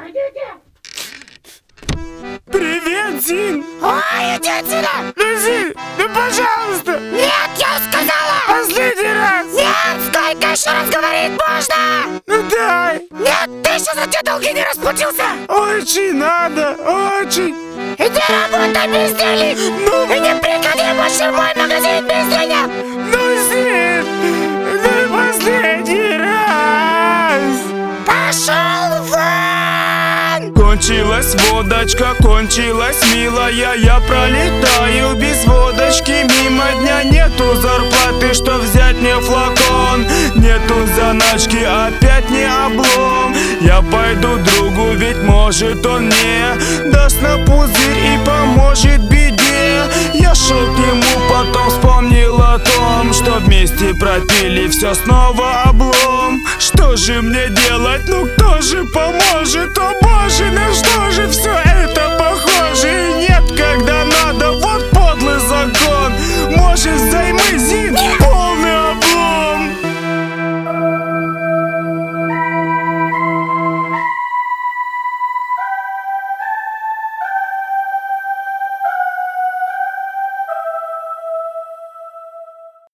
Привет, Зин! Ой, иди отсюда! Ну, Зин, ну пожалуйста! Нет, я сказала! Последний раз! Нет, сколько еще раз говорить можно? Ну дай! Нет, ты еще за те долги не расплатился! Очень надо, очень! Иди работай, бездельник! Ну, И не приходи больше в мой магазин без денег! ну, Зин! Ну, последний раз! Пошел вон! Кончилась водочка, кончилась, милая. Я пролетаю без водочки мимо дня. Нету зарплаты, что взять мне флакон. Нету заначки, опять не облом. Я пойду другу, ведь может он мне даст на пузырь и поможет в беде. Я шел к нему, потом вспомнил о том, что вместе пропили, все снова облом. Что же мне делать? Ну кто же поможет? О боже, на что же все это похоже?